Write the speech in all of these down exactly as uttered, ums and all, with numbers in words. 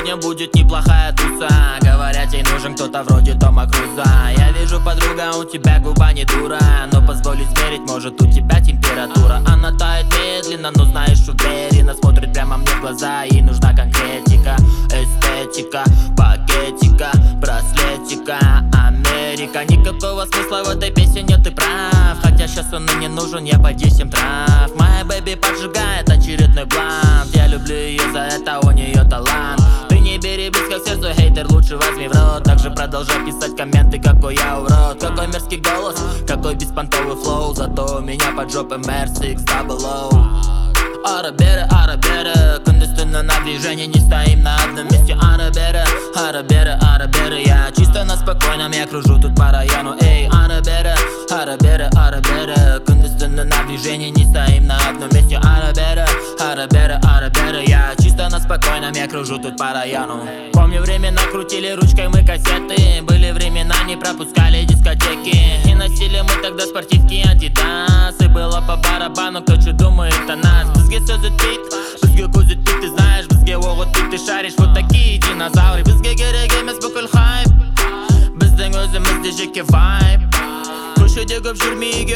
сегодня будет неплохая туса. Говорят, ей нужен кто-то вроде Тома Круза. Я вижу, подруга, у тебя губа не дура, но позволь измерить, может у тебя температура. Она тает медленно, но знаешь, уверенно смотрит прямо мне в глаза. Ей нужна конкретика, эстетика, пакетика, браслетика, Америка. Никакого смысла в этой песне, ты прав. Хотя сейчас он и не нужен, я по десять трав. Моя бэби поджигает очередной блант. Я люблю ее за это, у нее талант. Ты не бери близко к сердцу, хейтер, лучше возьми в рот. Также продолжай писать комменты, какой я урод. Какой мерзкий голос, какой беспонтовый флоу. Зато у меня под жопой Mercy икс дабл оу. Ара-бера, ара-бера, кондиционно на движении, не стоим на одном месте. Ара-бера, ара-бера, ара-бера. Я чисто на спокойном, я кружу тут по району. Эй, ара-бера, ара-бера, ара-бера, кондиционно на движении, не стоим на одном месте. Ара-бера, ара-бера, ара-бера. Я чисто на спокойном, я кружу тут по району. Помню, времена крутили ручкой мы кассеты. Были времена, не пропускали дискотеки. И носили мы тогда спортивки Adidas. И было по барабану, кто что думает о нас. Бізге сөз өтпейді, бізге көз өтпейді. Ты знаешь, бізге оқ өтпейді. Ты шаришь, вот такие динозавры. Бізге керек емес бүкіл хайп. Біздің өзімізде жеке вайб. Көшеде көп жүрмей үйге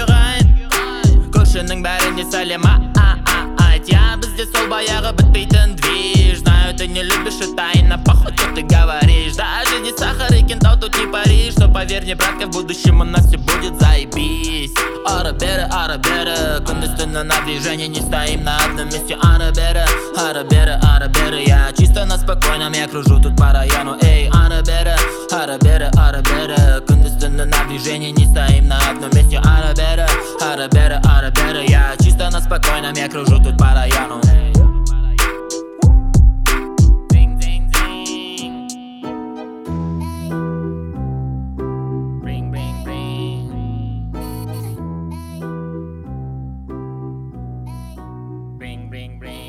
қайт. Көршінің бәріне сәлем айт. Я бізде сол баяғы бітпейтін движ. Знаю, ты не любишь это, и на похуй, что ты говоришь. Даже не сахар и кентау, тут не Париж. Но поверь мне, братка, в будущем у нас все будет заебись. Ара-бера, ара-бера, кондиционно на движении, не стоим на одном месте. Ара-бера, ара-бера, ара-бера. Я чисто на спокойном, я кружу тут по району. Эй, ара-бера, ара-бера, ара-бера, кондиционно на движении, не стоим на одном месте. Ара-бера, ара-бера, ара-бера. Я чисто на спокойном, я кружу тут по району. Bring, bring.